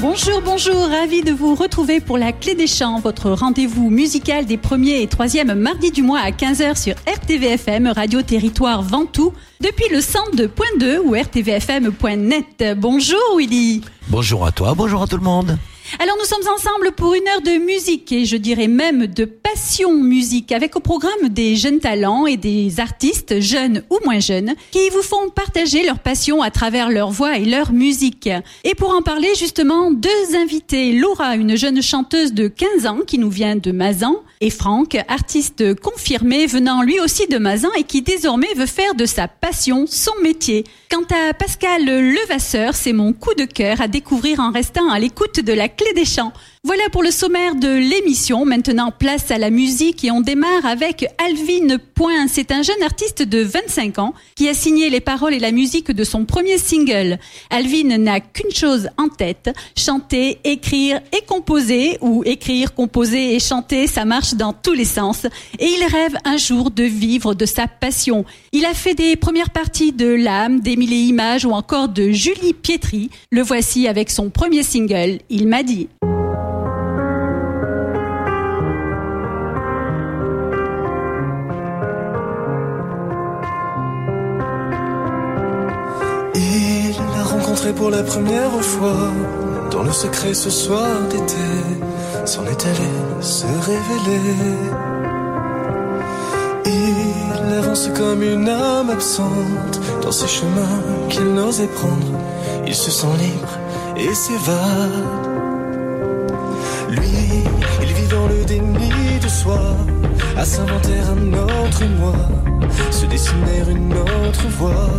Bonjour, ravi de vous retrouver pour la Clé des Champs, votre rendez-vous musical des 1er et 3e mardis du mois à 15h sur RTVFM, Radio Territoire Ventoux, depuis le 102.2 ou rtvfm.net. Bonjour Willy. Bonjour à toi, bonjour à tout le monde. Alors nous sommes ensemble pour une heure de musique et je dirais même de passion musique avec au programme des jeunes talents et des artistes jeunes ou moins jeunes qui vous font partager leur passion à travers leur voix et leur musique. Et pour en parler justement, deux invités, Laura, une jeune chanteuse de 15 ans qui nous vient de Mazan, et Franck, artiste confirmé venant lui aussi de Mazan et qui désormais veut faire de sa passion son métier. Quant à Pascal Levasseur, c'est mon coup de cœur à découvrir en restant à l'écoute de la Clé des Champs. Voilà pour le sommaire de l'émission. Maintenant, place à la musique et on démarre avec Alvin Point. C'est un jeune artiste de 25 ans qui a signé les paroles et la musique de son premier single. Alvin n'a qu'une chose en tête, chanter, écrire et composer, ou écrire, composer et chanter, ça marche dans tous les sens. Et il rêve un jour de vivre de sa passion. Il a fait des premières parties de L'âme, d'Émile et Images ou encore de Julie Pietri. Le voici avec son premier single, Il m'a dit. Pour la première fois, dans le secret ce soir d'été, s'en est allé se révéler. Il avance comme une âme absente dans ces chemins qu'il n'osait prendre. Il se sent libre et s'évade. Lui, il vit dans le déni de soi, à s'inventer un autre moi, se dessiner une autre voie.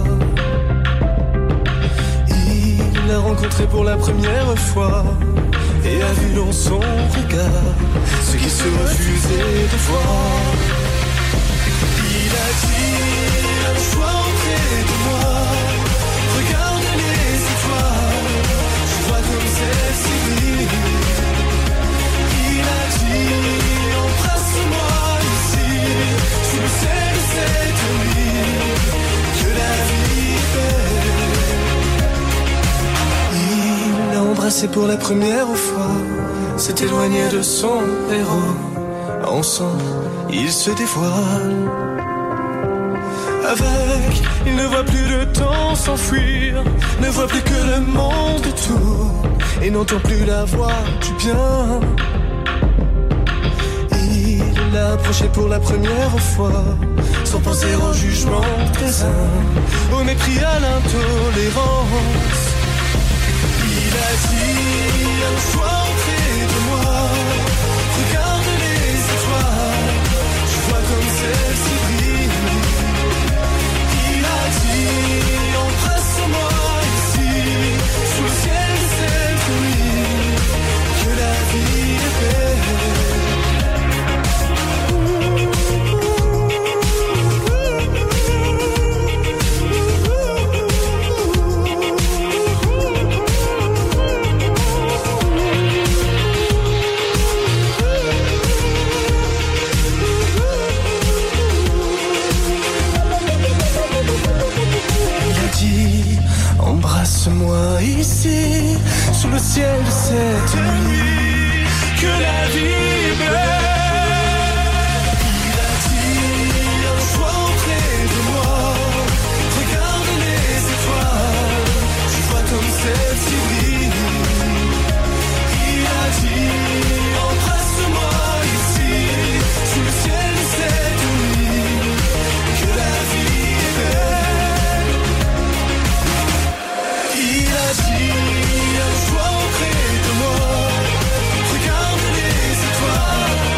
Il l'a rencontré pour la première fois et a vu dans son regard ce qu'il se refusait de voir. Il a dit un soir près de moi, regarde les étoiles, je vois comme celle-ci brille. Il a dit embrasse-moi ici, sous le ciel de cette nuit, que la vie est belle. Embrassé pour la première fois, s'est éloigné de son héros. Ensemble, ils se dévoilent. Avec, il ne voit plus le temps s'enfuir, ne voit plus que le monde tourne et n'entend plus la voix du bien. Il l'a approché pour la première fois, sans penser au jugement des uns, au mépris, à l'intolérance. Il a dit un soir près de moi, regarde les étoiles, je vois comme celle-ci brille. Il a dit embrasse-moi ici, sous le ciel de cette nuit, que la vie est belle. Embrasse-moi ici, sous le ciel de cette nuit, que la vie est belle. Il a dit un soir près de moi, regarde les étoiles, je vois comme celle-ci brille. Il a dit embrasse-moi ici, sous le ciel de cette nuit, que la vie est belle. Il a dit un soir près de moi, regarde les étoiles,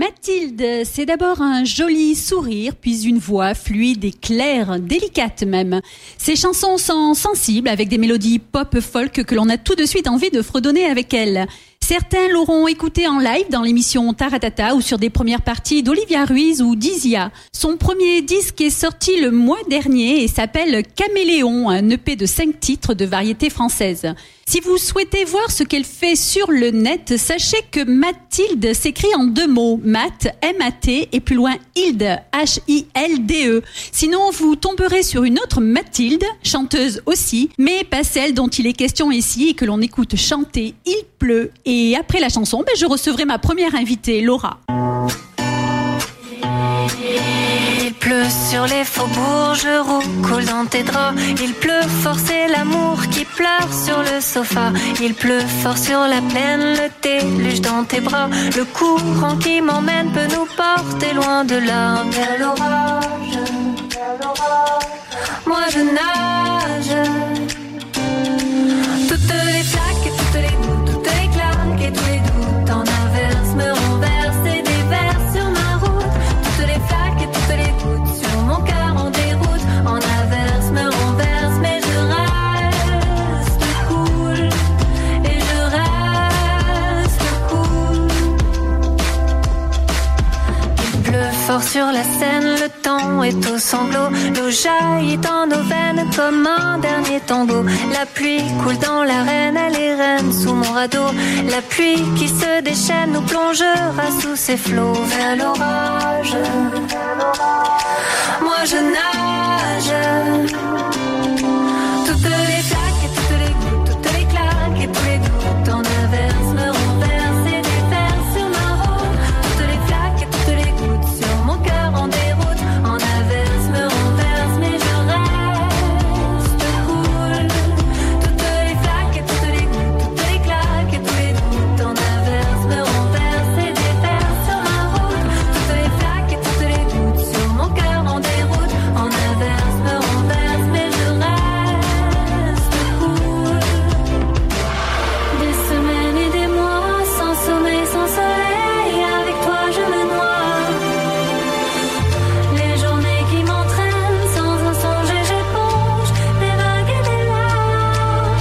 Mathilde, c'est d'abord un joli sourire, puis une voix fluide et claire, délicate même. Ses chansons sont sensibles, avec des mélodies pop-folk que l'on a tout de suite envie de fredonner avec elle. Certains l'auront écouté en live dans l'émission Taratata ou sur des premières parties d'Olivia Ruiz ou d'Isia. Son premier disque est sorti le mois dernier et s'appelle Caméléon, un EP de 5 titres de variété française. Si vous souhaitez voir ce qu'elle fait sur le net, sachez que Mathilde s'écrit en 2 mots, Math, M-A-T, et plus loin Hilde, H-I-L-D-E. Sinon, vous tomberez sur une autre Mathilde, chanteuse aussi, mais pas celle dont il est question ici et que l'on écoute chanter Il pleut. Et après la chanson, je recevrai ma première invitée, Laura. Il pleut sur les faubourgs, je roucoule dans tes draps. Il pleut fort, c'est l'amour qui pleure sur le sofa. Il pleut fort sur la plaine, le déluge dans tes bras. Le courant qui m'emmène peut nous porter loin de là. Vers l'orage, moi je nage. Toutes les flaques, toutes les gouttes, toutes les claques et tous les doutes en averse me renversent et déversent sur ma route. Toutes les flaques et toutes les gouttes sur mon cœur en déroute en averse me renversent, mais je reste cool et je reste cool. Il pleut fort sur la Seine, le temps est au sanglot. L'eau jaillit dans nos veines comme un dernier tango. La pluie coule dans l'arène, elle est reine sous mon radeau. La pluie qui se déchaîne nous plongera sous ses flots vers l'orage. Moi je nage. Toutes les flaques et toutes les gouttes, toutes les claques et tous les doutes en averse me renversent et déversent sur ma route. Toutes les flaques et toutes les gouttes sur mon cœur en déroute en averse me renversent, mais je reste cool. Toutes les flaques et toutes les gouttes, toutes les claques et tous les doutes en averse me renversent et déversent sur ma route. Toutes les flaques et toutes les gouttes sur mon cœur en déroute en averse me renversent, mais je reste cool. Des semaines et des mois sans sommeil, sans soleil, avec toi je me noie. Les journées qui m'entraînent sans un songe et j'éponge des vagues et des larmes.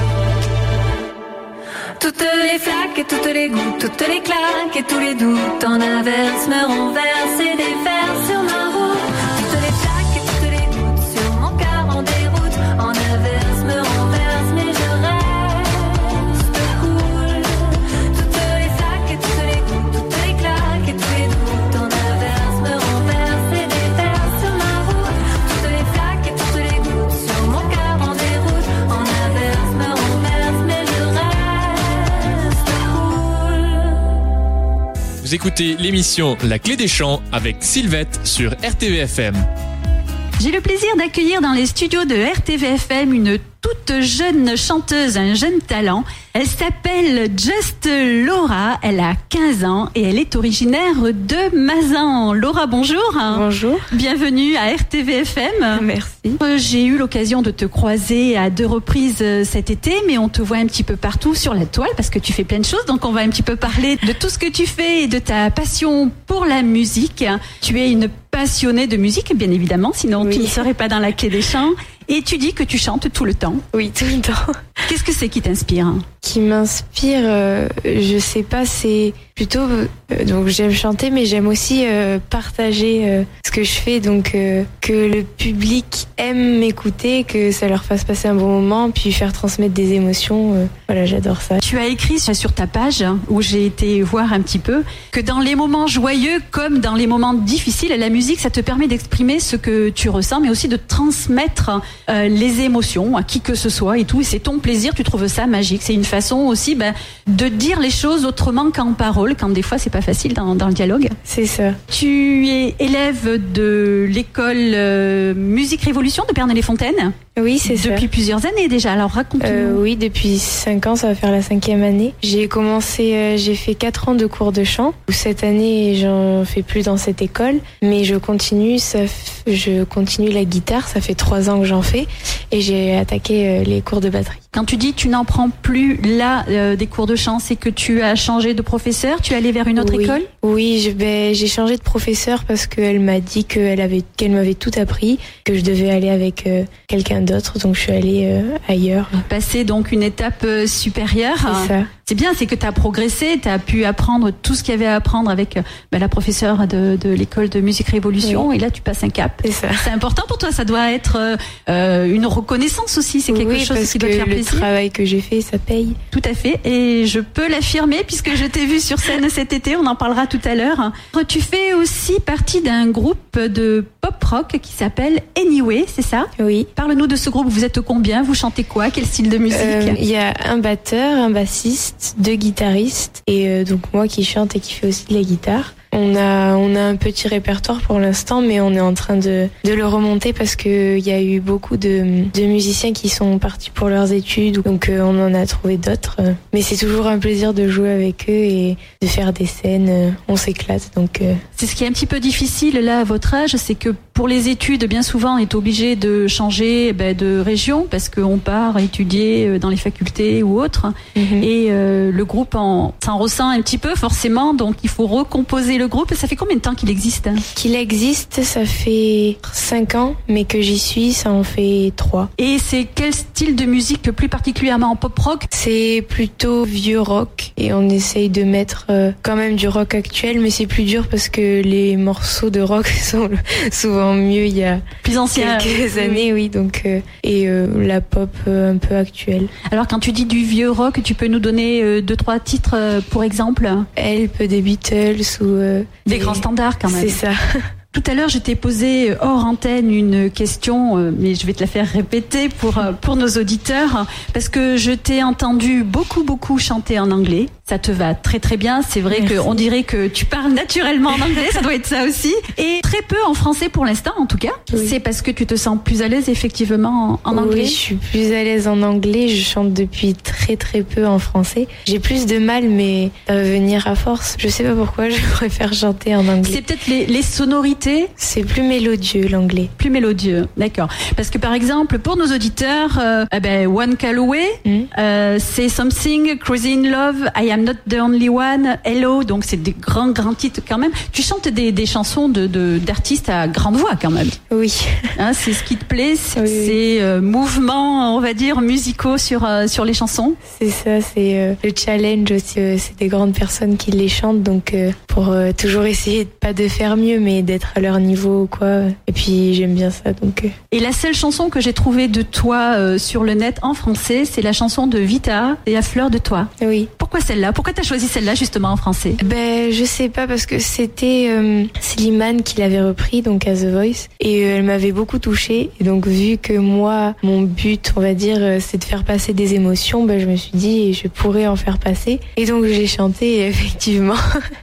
Toutes les flaques et toutes les gouttes, toutes les claques et tous les doutes en averse me renversent et déversent sur ma route. Toutes les flaques et toutes les gouttes sur mon cœur en déroute en averse me renversent, mais je reste cool. Toutes les flaques et toutes les gouttes, toutes les claques et tous les doutes en averse me renversent et déversent sur ma route. Toutes les flaques et toutes les gouttes sur mon cœur en déroute en averse me renversent, mais je reste cool. Vous écoutez l'émission La Clé des Chants avec Sylvette sur RTVFM. J'ai le plaisir d'accueillir dans les studios de RTVFM une toute jeune chanteuse, un jeune talent. Elle s'appelle Just Laura, elle a 15 ans et elle est originaire de Mazan. Laura, bonjour. Bonjour. Bienvenue à RTVFM. Merci. J'ai eu l'occasion de te croiser à 2 reprises cet été, mais on te voit un petit peu partout sur la toile parce que tu fais plein de choses. Donc on va un petit peu parler de tout ce que tu fais et de ta passion pour la musique. Tu es une passionnée de musique, bien évidemment, sinon tu ne serais pas dans la Clé des Chants. Et tu dis que tu chantes tout le temps. Oui, tout le temps. Qu'est-ce que c'est qui t'inspire ? Qui m'inspire, je sais pas, c'est plutôt... donc j'aime chanter, mais j'aime aussi partager ce que je fais. Donc que le public aime m'écouter, que ça leur fasse passer un bon moment, puis faire transmettre des émotions. Voilà, j'adore ça. Tu as écrit sur ta page, où j'ai été voir un petit peu, que dans les moments joyeux comme dans les moments difficiles, la musique, ça te permet d'exprimer ce que tu ressens, mais aussi de transmettre les émotions à qui que ce soit et tout. Et c'est ton plaisir, tu trouves ça magique. C'est une façon aussi de dire les choses autrement qu'en parole, quand des fois c'est pas facile dans le dialogue. C'est ça. Tu es élève de l'école Musique Révolution de Pernelle-les-Fontaines. Oui, c'est ça. Depuis plusieurs années déjà, alors raconte-nous. Oui, depuis 5 ans, ça va faire la 5e année. J'ai fait 4 ans de cours de chant. Cette année, j'en fais plus dans cette école, mais je continue la guitare, ça fait 3 ans que j'en fais, et j'ai attaqué les cours de batterie. Quand tu dis tu n'en prends plus là des cours de chant, c'est que tu as changé de professeur, tu es allé vers une autre école? Oui, j'ai changé de professeur parce qu'elle m'a dit qu'elle m'avait tout appris, que je devais aller avec quelqu'un d'autre, donc je suis allée ailleurs. Passer donc une étape supérieure. C'est ça. C'est bien, c'est que tu as progressé, tu as pu apprendre tout ce qu'il y avait à apprendre avec la professeure de l'école de musique Révolution, et là tu passes un cap. C'est ça. C'est important pour toi, ça doit être une reconnaissance aussi, c'est quelque chose qui doit te faire plaisir. Le travail que j'ai fait, ça paye. Tout à fait, et je peux l'affirmer puisque je t'ai vu sur scène cet été, on en parlera tout à l'heure. Tu fais aussi partie d'un groupe de pop-rock qui s'appelle Anyway, c'est ça? Oui. Parle-nous de ce groupe, vous êtes combien? Vous chantez quoi? Quel style de musique? Il y a un batteur, un bassiste, 2 guitaristes, et donc moi qui chante et qui fait aussi de la guitare. On a un petit répertoire pour l'instant, mais on est en train de le remonter parce que il y a eu beaucoup de musiciens qui sont partis pour leurs études, donc on en a trouvé d'autres. Mais c'est toujours un plaisir de jouer avec eux et de faire des scènes. On s'éclate, donc. C'est ce qui est un petit peu difficile là à votre âge, c'est que pour les études, bien souvent, on est obligé de changer de région parce qu'on part étudier dans les facultés ou autres. Mm-hmm. Et le groupe s'en ressent un petit peu forcément, donc il faut recomposer le groupe. Ça fait combien de temps qu'il existe? Qu'il existe, ça fait 5 ans, mais que j'y suis, ça en fait 3. Et c'est quel style de musique plus particulièrement en pop-rock? C'est plutôt vieux rock, et on essaye de mettre quand même du rock actuel, mais c'est plus dur parce que les morceaux de rock sont souvent mieux il y a plus ancien, quelques années, oui, donc et la pop un peu actuelle. Alors quand tu dis du vieux rock, tu peux nous donner 2-3 titres pour exemple? Help des Beatles ou des grands standards quand même. C'est ça. Tout à l'heure, je t'ai posé hors antenne une question, mais je vais te la faire répéter pour nos auditeurs, parce que je t'ai entendu beaucoup chanter en anglais. Ça te va très très bien. C'est vrai qu'on dirait que tu parles naturellement en anglais, ça doit être ça aussi. Et très peu en français pour l'instant, en tout cas. Oui. C'est parce que tu te sens plus à l'aise effectivement en anglais? Oui, je suis plus à l'aise en anglais. Je chante depuis très très peu en français. J'ai plus de mal, mais ça va venir à force. Je sais pas pourquoi, je préfère chanter en anglais. C'est peut-être les sonorités? C'est plus mélodieux l'anglais. Plus mélodieux, d'accord. Parce que par exemple, pour nos auditeurs, One Call Away, Say Something, Crazy in Love, I Am Not the Only One, Hello, donc c'est des grands titres quand même. Tu chantes des chansons d'artistes à grande voix quand même. Oui. Hein, c'est ce qui te plaît, c'est mouvements, on va dire, musicaux sur les chansons. C'est ça, c'est le challenge aussi. C'est des grandes personnes qui les chantent, donc pour toujours essayer pas de faire mieux, mais d'être à leur niveau, quoi. Et puis j'aime bien ça, donc. Et la seule chanson que j'ai trouvée de toi sur le net en français, c'est la chanson de Vita et À fleur de toi. Oui. Pourquoi celle-là? Pourquoi t'as choisi celle-là justement en français? Je sais pas, parce que c'était Slimane qui l'avait repris, donc à The Voice, et elle m'avait beaucoup touchée. Et donc vu que moi, mon but, on va dire, c'est de faire passer des émotions, je me suis dit je pourrais en faire passer. Et donc j'ai chanté, et effectivement,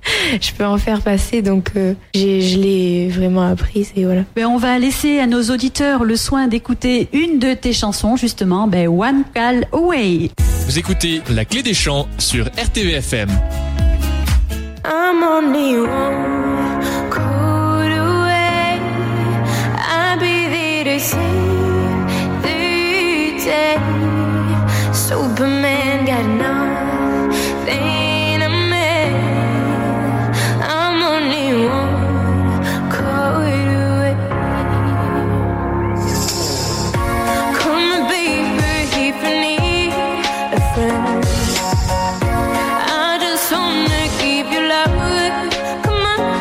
je peux en faire passer. Donc je l'ai vraiment apprise, et voilà. On va laisser à nos auditeurs le soin d'écouter une de tes chansons, justement, One Call Away. Vous écoutez La Clé des Chants sur RTVFM. I'm only one call away. I'll be there to save the day. Superman got nothing to me. I'm only one call away. Come baby, if you need a friend. I just wanna give you love. Come on.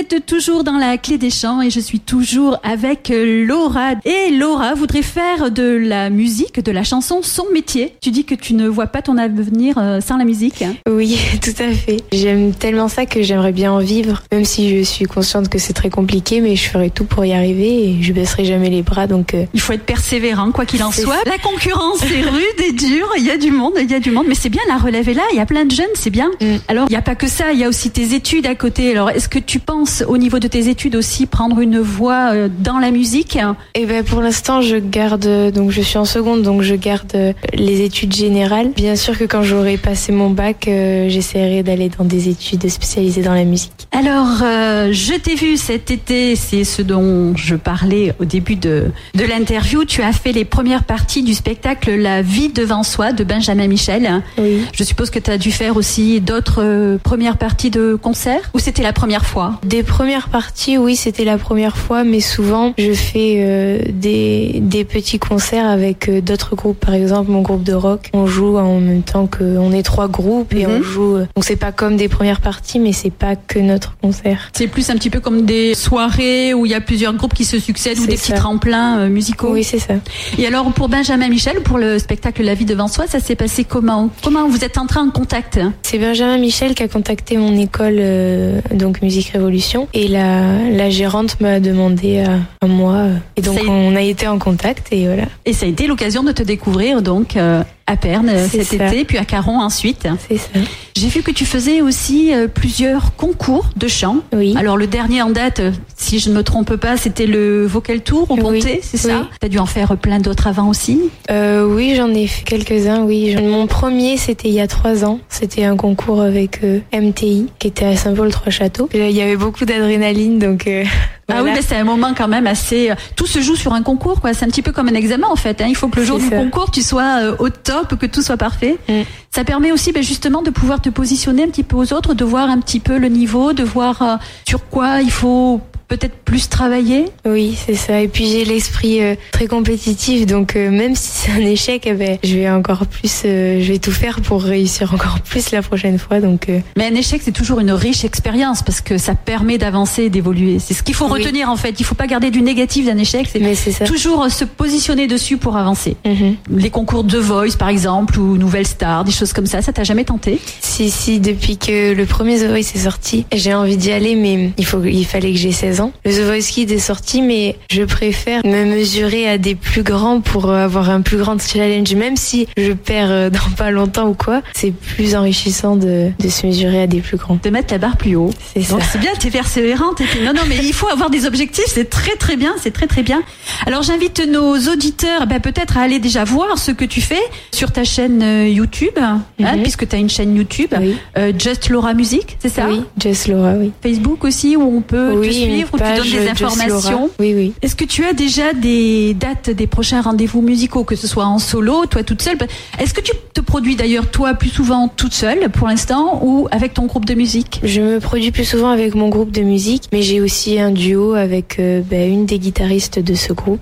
êtes toujours dans la clé des champs et je suis toujours avec Laura. Et Laura voudrait faire de la musique, de la chanson, son métier. Tu dis que tu ne vois pas ton avenir sans la musique. Oui, tout à fait. J'aime tellement ça que j'aimerais bien en vivre, même si je suis consciente que c'est très compliqué, mais je ferai tout pour y arriver et je baisserai jamais les bras. Donc il faut être persévérant, quoi qu'il en soit. La concurrence est rude et dure. Il y a du monde, mais c'est bien, la relève est là. Il y a plein de jeunes, c'est bien. Alors il n'y a pas que ça, il y a aussi tes études à côté. Alors est-ce que tu penses au niveau de tes études aussi prendre une voie dans la musique? Eh ben pour l'instant je garde, donc je suis en seconde, donc je garde les études générales. Bien sûr que quand j'aurai passé mon bac, j'essaierai d'aller dans des études spécialisées dans la musique. Alors je t'ai vu cet été, c'est ce dont je parlais au début de l'interview. Tu as fait les premières parties du spectacle La vie devant soi de Benjamin Michel. Oui. Je suppose que tu as dû faire aussi d'autres premières parties de concerts, ou c'était la première fois? Des premières parties, oui, c'était la première fois, mais souvent je fais des petits concerts avec d'autres groupes. Par exemple, mon groupe de rock, on joue en même temps qu'on est 3 groupes et on joue. Donc c'est pas comme des premières parties, mais c'est pas que notre concert. C'est plus un petit peu comme des soirées où il y a plusieurs groupes qui se succèdent, ou des petits tremplins musicaux. Oui, c'est ça. Et alors pour Benjamin Michel, pour le spectacle La vie devant soi, ça s'est passé comment vous êtes entrés en contact? C'est Benjamin Michel qui a contacté mon école, donc Musique Révolution, et la gérante m'a demandé à moi, et donc on a été en contact et voilà. Et ça a été l'occasion de te découvrir donc à Perne cet été, puis à Caron ensuite. C'est ça. J'ai vu que tu faisais aussi plusieurs concours de chant. Oui. Alors le dernier en date, si je ne me trompe pas, c'était le Vocal Tour au Pontet, c'est ça? Tu as dû en faire plein d'autres avant aussi? Oui, j'en ai fait quelques-uns, oui. Mon premier, c'était il y a 3 ans. C'était un concours avec MTI, qui était à Saint-Paul-Trois-Châteaux. Il y avait beaucoup d'adrénaline, donc... Ah voilà. oui, mais c'est un moment quand même assez... Tout se joue sur un concours, quoi. C'est un petit peu comme un examen, en fait. Il faut que le jour du concours, tu sois au top, que tout soit parfait. Ça permet aussi justement de pouvoir te positionner un petit peu aux autres, de voir un petit peu le niveau, de voir sur quoi il faut peut-être plus travailler. Oui, c'est ça. Et puis j'ai l'esprit très compétitif, donc même si c'est un échec, je vais encore plus, je vais tout faire pour réussir encore plus la prochaine fois. Donc. Mais un échec, c'est toujours une riche expérience parce que ça permet d'avancer et d'évoluer. C'est ce qu'il faut retenir en fait. Il faut pas garder du négatif d'un échec. C'est ça. Toujours se positionner dessus pour avancer. Les concours de Voice par exemple ou Nouvelle Star, des choses comme ça t'a jamais tenté? Si, depuis que le premier The Voice est sorti, j'ai envie d'y aller, mais il fallait que j'ai 16 ans. Le The Voice Kids est sorti, mais je préfère me mesurer à des plus grands pour avoir un plus grand challenge, même si je perds dans pas longtemps ou quoi. C'est plus enrichissant de se mesurer à des plus grands. De mettre la barre plus haut. C'est ça. Donc c'est bien, t'es persévérante. Non, mais il faut avoir des objectifs, c'est très très bien, c'est très très bien. Alors j'invite nos auditeurs peut-être à aller déjà voir ce que tu fais sur ta chaîne YouTube, puisque tu as une chaîne YouTube, Just Laura Music, c'est ça? Oui, Just Laura, oui. Facebook aussi, où on peut te suivre, où tu donnes des informations. Oui. Est-ce que tu as déjà des dates des prochains rendez-vous musicaux, que ce soit en solo, toi toute seule? Est-ce que tu te produis d'ailleurs toi plus souvent toute seule pour l'instant ou avec ton groupe de musique? Je me produis plus souvent avec mon groupe de musique, mais j'ai aussi un duo avec une des guitaristes de ce groupe.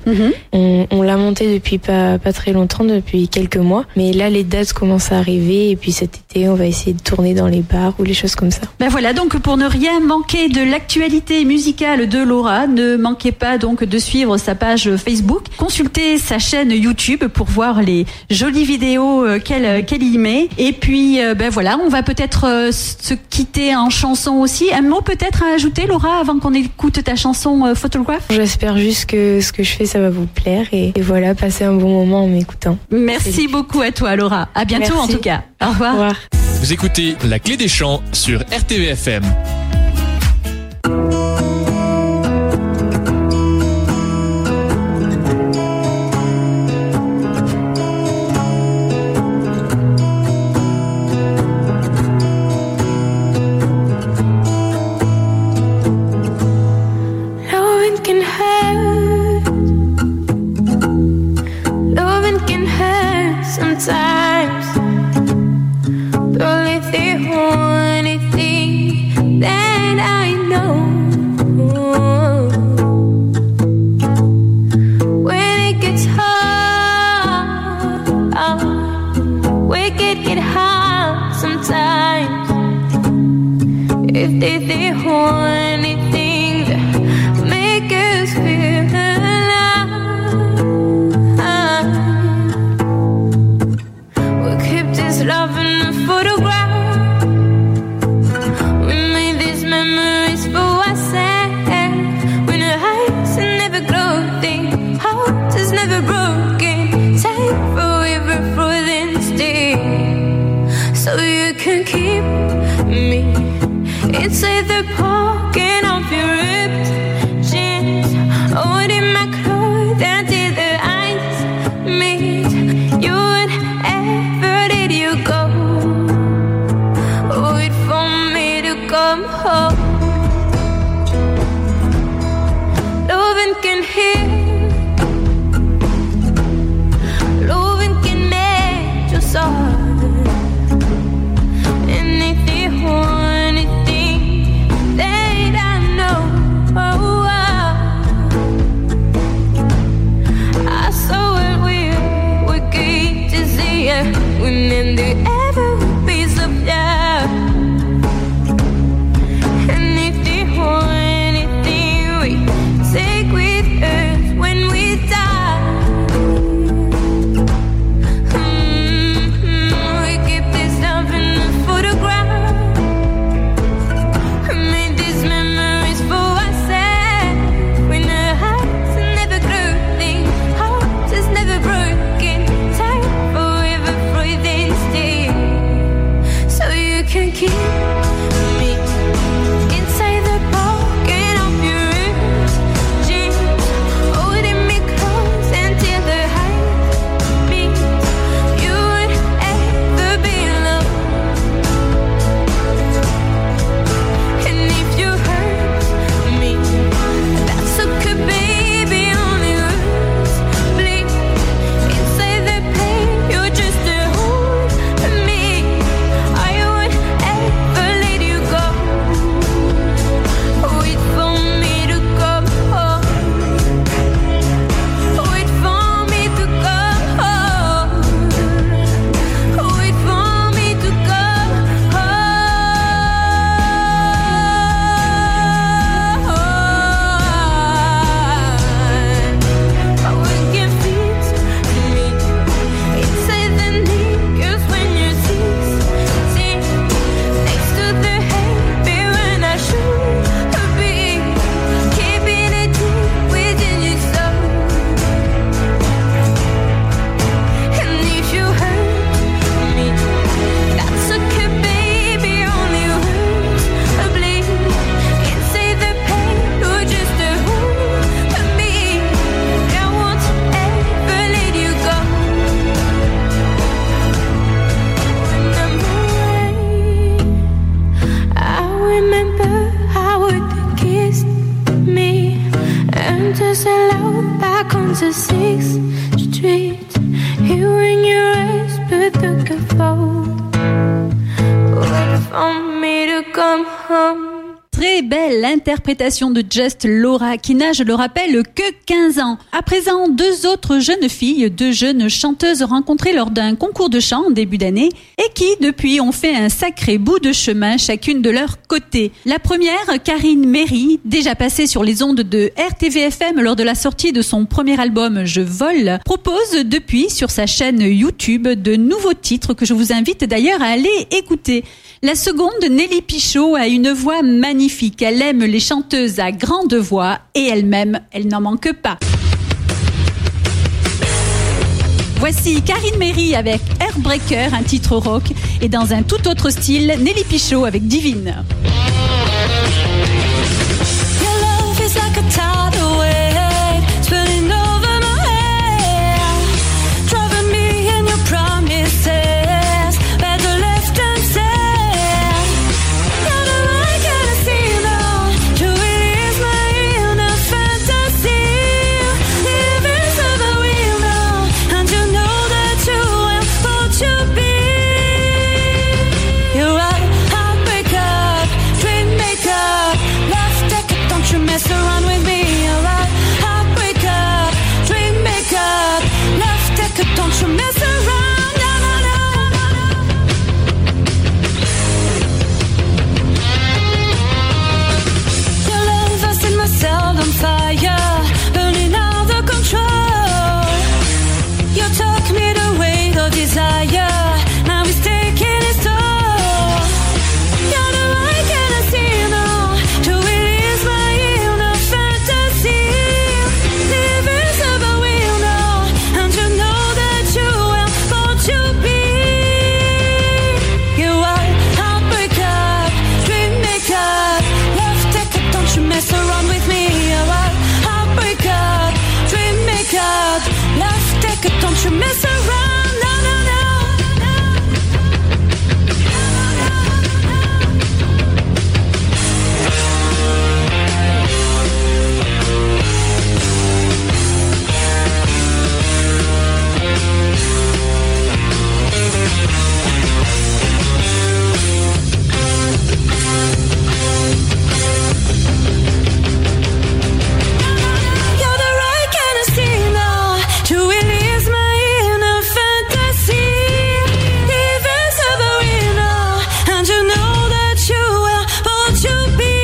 On l'a monté depuis pas très longtemps, depuis quelques mois, mais là les dates commencent à arriver et puis cet été on va essayer de tourner dans les bars ou les choses comme ça. Voilà, donc pour ne rien manquer de l'actualité musicale de Laura, ne manquez pas donc de suivre sa page Facebook, consultez sa chaîne YouTube pour voir les jolies vidéos qu'elle y met. Et puis voilà, on va peut-être se quitter en chanson aussi. Un mot peut-être à ajouter, Laura, avant qu'on écoute ta chanson Photograph? J'espère juste que ce que je fais ça va vous plaire et voilà, passer un bon moment en m'écoutant. Merci beaucoup à toi, Laura. À bientôt. Merci. En tout cas. Au revoir. Au revoir. Vous écoutez La Clé des Champs sur RTVFM. Sometimes the only thing that I know, when it gets hard, wicked get hard sometimes. If they the only thing so you can keep me inside the pocket of your ripped jeans, holding my clothes until the eyes meet. You would ever let you go. Wait for me to come home. Loving can heal. Loving can make you soft. When there ever piece of love, anything or anything we take with us when we die. We keep this stuff in the photograph. We made these memories for ourselves. When our hearts never grew, things hearts is never broken. Time forever. So you can keep me inside the pocket of your ripped jeans, holding me close until the heart beats. You would ever be alone. And if you hurt me, that's okay, baby. Only words bleed inside the pain. You're just a hold me. I would ever let you go. Wait for me to come home. Wait for me to come home. Wait for me to come home. We can fix me inside the knickers when you see next to the happy when I should be keeping it deep within your soul. And if you hurt me, that's okay, baby. Only words bleed inside the pain. You're just a hold me. I won't ever let you go. I remember how you kissed me and just loud back on the 6th Street. Hearing your eyes but took a fold. Wait for me to come home. Très belle interprétation de Just Laura, qui n'a, je le rappelle, que 15 ans. À présent, deux autres jeunes filles, deux jeunes chanteuses rencontrées lors d'un concours de chant en début d'année et qui, depuis, ont fait un sacré bout de chemin, chacune de leur côté. La première, Karine Méry, déjà passée sur les ondes de RTVFM lors de la sortie de son premier album Je vole, propose depuis sur sa chaîne YouTube de nouveaux titres que je vous invite d'ailleurs à aller écouter. La seconde, Nelly Pichot, a une voix magnifique. Elle aime les chanteuses à grande voix et elle-même, elle n'en manque pas. Voici Karine Méry avec Airbreaker, un titre rock, et dans un tout autre style, Nelly Pichot avec Divine. Your love is like a tidal wave, spilling over my head, driving me in your promises, better left unsaid. You're the right kind of signal, you is my inner fantasy. Living so that we know, and you know that you will what you be. You're right, heartbreak up, you mess around. No, no, no. You're the right kind of singer to release my inner fantasy. Even Sabrina, and you know that you will born to be.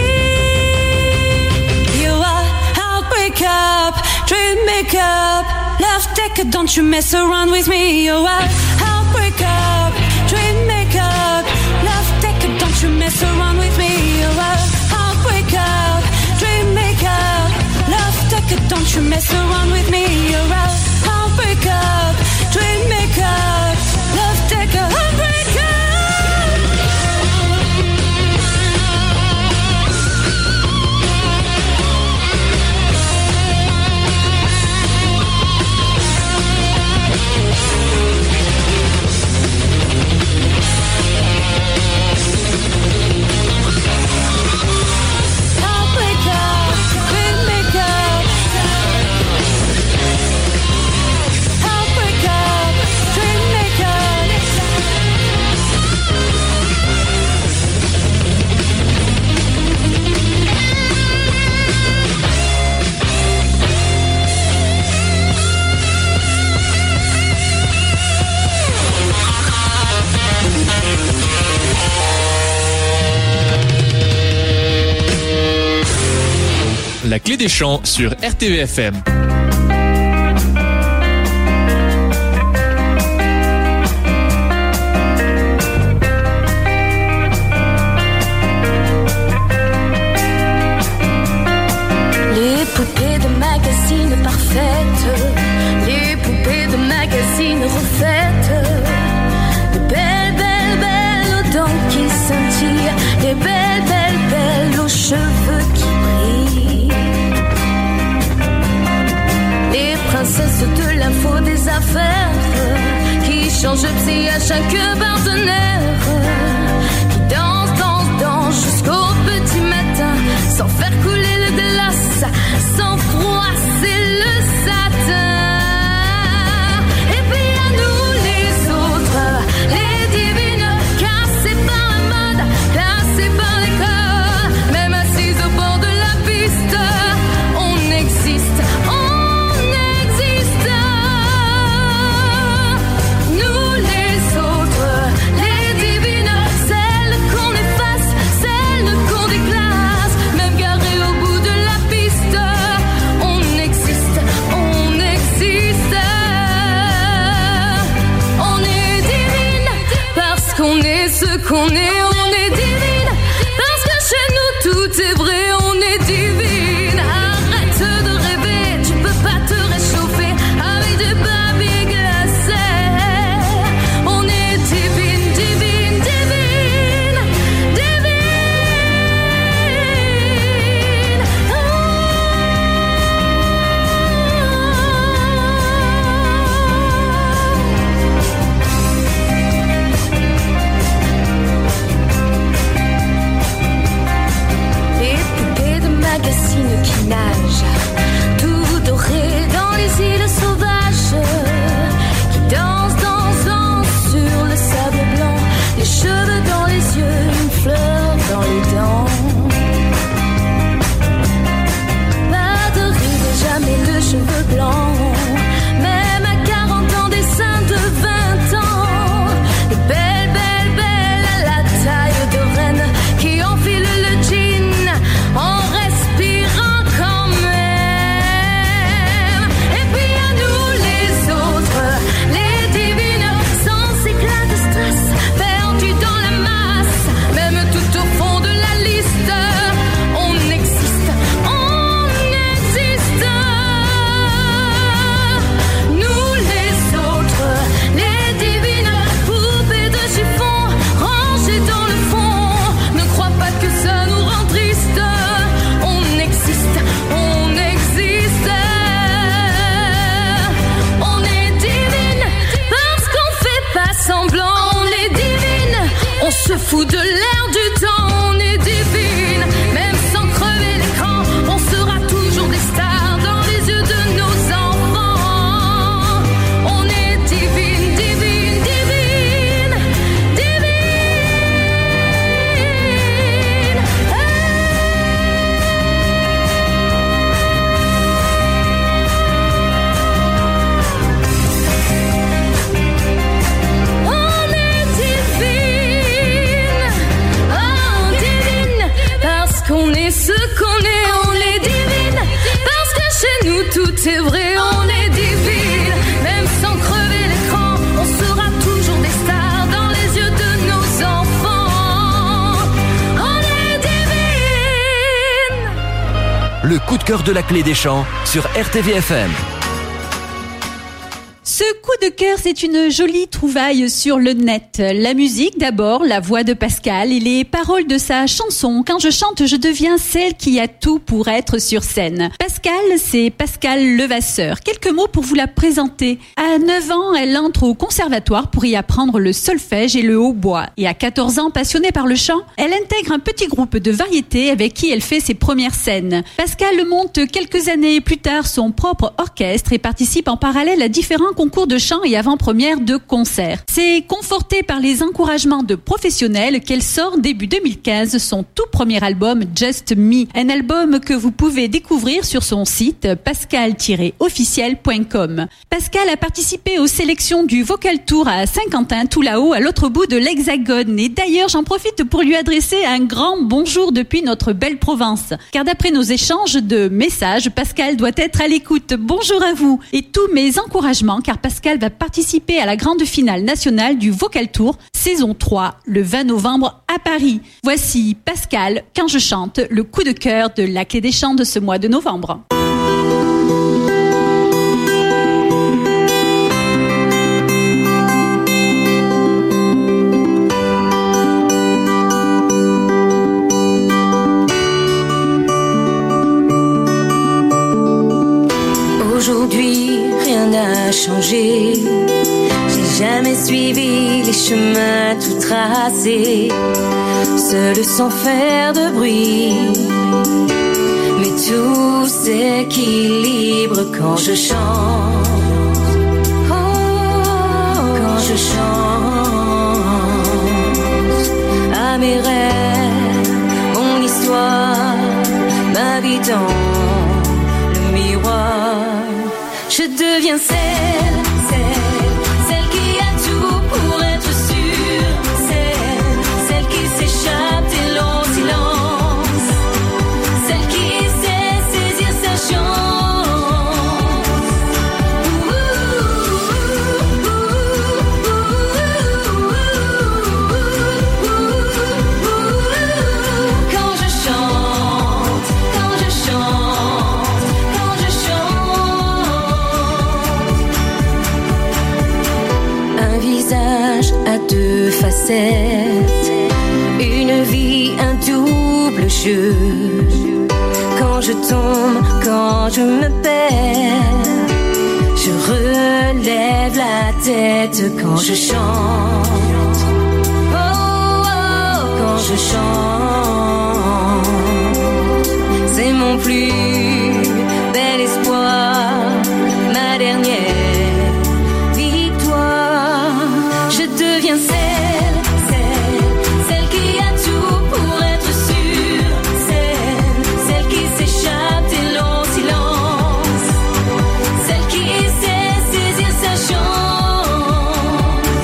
You are heartbreak up, dream makeup, love taker. Don't you mess around with me. You are heartbreak up, dream makeup, love taker. Don't you mess around with me. You are heartbreak up, dream makeup, love taker. Don't you mess around with me. You're a heartbreak up, dream makeup, love taker, heartbreak up. Heartbreak up, dream makeup. Heartbreak up, dream makeup. La clé des champs sur RTVFM. Les poupées de magazine parfaites, les poupées de magazine refaites, les belles, belles, belles aux dents qui scintillent, les belles, belles, belles aux cheveux qui brillent, les princesses de l'info des affaires qui changent psy à chaque partenaire, qui dansent, dansent, dansent jusqu'au petit matin sans faire couler le glace, sans froisser le satin. Et puis à nous les autres, les divines, cassées par la mode, classées par l'école, même assises au bord de la piste, on existe, on existe. Nous les autres, les divines, celles qu'on efface, celles qu'on déclasse, même garées au bout de la piste, on existe, on existe. On est divine parce qu'on est ce qu'on est, on est divine parce que chez nous tout est vrai, on est divine. Arrête de rêver, tu peux pas te réchauffer avec du papier glacé. On est divine, divine, divine, divine. se fout de l'air du temps, on est divine. Même sans crever l'écran, on sera toujours des stars dans les yeux de nos enfants. On est divine, divine, divine, divine. On est divine, oh divine, parce qu'on est ce qu'on est, on est divine, parce que chez nous tout est vrai, on est divine, même sans crever l'écran, on sera toujours des stars dans les yeux de nos enfants, on est divine. Le coup de cœur de la Clé des Champs sur RTVFM. Ce coup de cœur, c'est une jolie trouvaille sur le net. La musique d'abord, la voix de Pascal et les paroles de sa chanson. Quand je chante, je deviens celle qui a tout pour être sur scène. Pascal, c'est Pascal Levasseur. Quelques mots pour vous la présenter. À 9 ans, elle entre au conservatoire pour y apprendre le solfège et le hautbois. Et à 14 ans, passionnée par le chant, elle intègre un petit groupe de variété avec qui elle fait ses premières scènes. Pascal monte quelques années plus tard son propre orchestre et participe en parallèle à différents concours de chant et avant-première de concerts. C'est confortée par les encouragements de professionnels qu'elle sort début 2015 son tout premier album Just Me, un album que vous pouvez découvrir sur son site pascal-officiel.com. Pascal a participé aux sélections du Vocal Tour à Saint-Quentin, tout là-haut, à l'autre bout de l'Hexagone. Et d'ailleurs, j'en profite pour lui adresser un grand bonjour depuis notre belle Provence. Car d'après nos échanges de messages, Pascal doit être à l'écoute. Bonjour à vous et tous mes encouragements, car Pascal va participer à la grande finale nationale du Vocal Tour, saison 3, le 20 novembre à Paris. Voici Pascal, Quand je chante, le coup de cœur de la Clé des Champs de ce mois de novembre. Aujourd'hui, rien n'a changé. J'ai jamais suivi les chemins tout tracés, seul sans faire de bruit. Mais tout s'équilibre quand je chante. Oh, quand je chante à mes rêves, mon histoire, ma vie dans le miroir. Je deviens celle qui a tout pour être sûre, celle qui s'échappe des longs silences, celle qui sait saisir sa chance. Quand je chante, quand je chante, quand je chante. Un visage à deux facettes, une vie, un double jeu. Quand je tombe, quand je me perds, je relève la tête quand je chante. Oh, oh, quand je chante, c'est mon plus bel espoir, ma dernière victoire. Je deviens celle qui a tout pour être sûre, celle qui s'échappe des longs silences, celle qui sait saisir sa chance.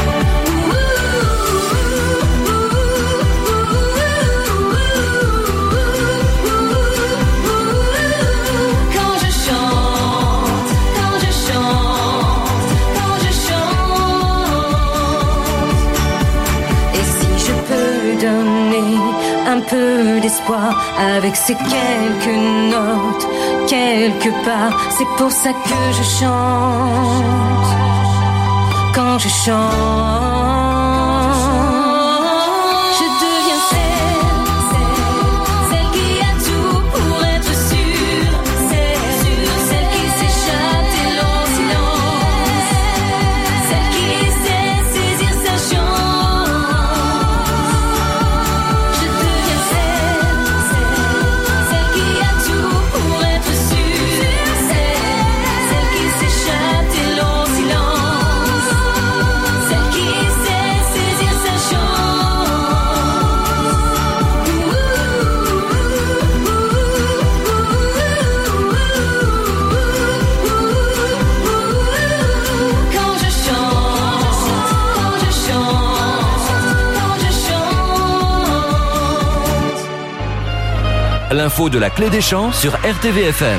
Quand je chante, quand je chante, quand je chante. Et si je peux donner un peu d'espoir avec ces quelques notes, quelque part, c'est pour ça que je chante. Quand je chante, je deviens celle qui a tout pour être sûre, celle qui s'échappe des longs silences, celle qui sait saisir sa chance. L'info de la Clé des Champs sur RTVFM.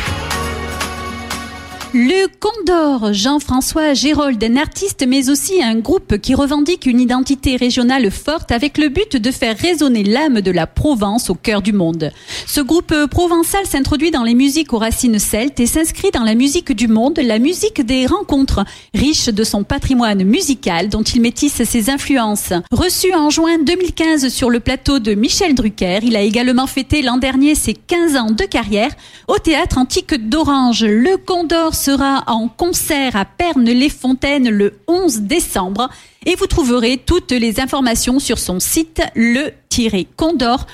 Le Condor, Jean-François Gérold, un artiste mais aussi un groupe qui revendique une identité régionale forte avec le but de faire résonner l'âme de la Provence au cœur du monde. Ce groupe provençal s'introduit dans les musiques aux racines celtes et s'inscrit dans la musique du monde, la musique des rencontres, riche de son patrimoine musical dont il métisse ses influences. Reçu en juin 2015 sur le plateau de Michel Drucker, il a également fêté l'an dernier ses 15 ans de carrière au Théâtre Antique d'Orange. Le Condor sera en concert à Pernes-les-Fontaines le 11 décembre et vous trouverez toutes les informations sur son site le-condor.fr.